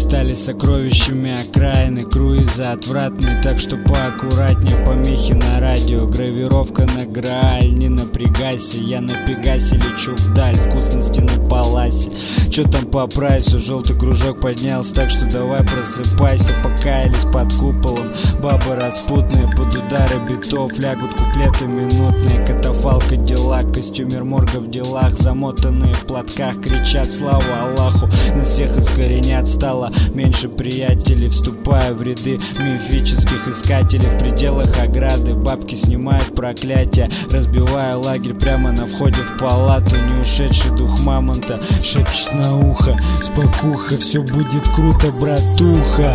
стали сокровищами окраины. Круизы отвратные, так что поаккуратнее. Помехи на радио, гравировка на Грааль. Не напрягайся, я на Пегасе лечу вдаль. Вкусности на Паласе. Чё там по прайсу? Желтый кружок поднялся, так что давай просыпайся. Покаялись под куполом, бабы распутные. Под удары битов лягут куплеты минутные. Катафалка дела, костюмер морга в делах. Замотанные в платках кричат славу Аллаху. Нас всех искоренят, стало меньше приятелей. Вступая в ряды мифических искателей. В пределах ограды бабки снимают проклятия. Разбивая лагерь прямо на входе в палату. Не ушедший дух мамонта шепчет на ухо: спокуха, все будет круто, братуха.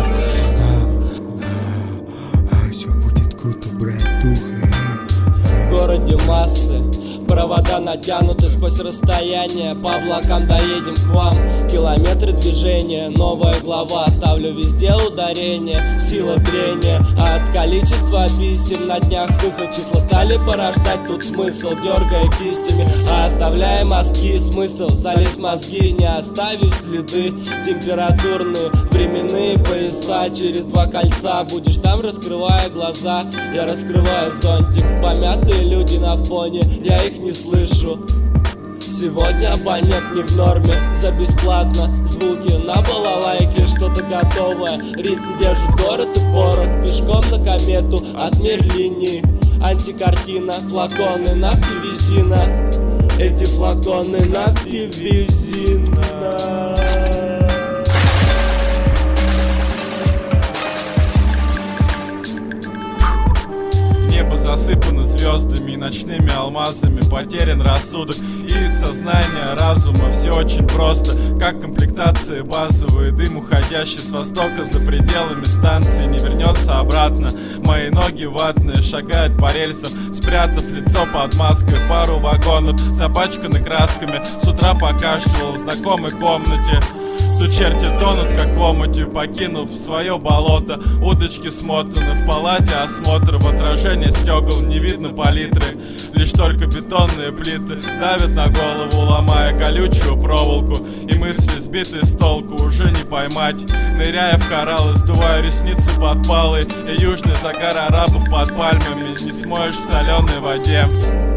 Все будет круто, братуха. В городе массы, провода натянуты сквозь расстояние. По облакам доедем к вам, километры движения. Новая глава, ставлю везде ударение. Сила трения, а от количества писем на днях выход числа стали порождать тут смысл, дергая кистями, а оставляя мазки. Смысл залез в мозги, не оставив следы. Температурные временные пояса. Через 2 кольца будешь там, раскрывая глаза. Я раскрываю зонтик, помятые люди на фоне, я их не слышу. Сегодня абонент не в норме, за бесплатно. Звуки на балалайке, что-то готовое. Ритм держит город и порох. Пешком на комету от мерлини. Антикартина, флаконы нафтивизина. Эти флаконы нафтивизина. Небо засыпано звездами и ночными алмазами. Потерян рассудок и сознание разума. Все очень просто, как комплектация базовая. Дым, уходящий с востока за пределами станции, не вернется обратно. Мои ноги ватные шагают по рельсам, спрятав лицо под маской. Пару вагонов запачканы красками. С утра покашливал в знакомой комнате. Тут черти тонут, как в омуте, покинув свое болото. Удочки смотаны, в палате осмотр. В отражение стекол не видно палитры. Лишь только бетонные плиты давят на голову, ломая колючую проволоку. И мысли, сбитые с толку, уже не поймать. Ныряя в кораллы, сдувая ресницы под палой. И южный загар арабов под пальмами не смоешь в соленой воде.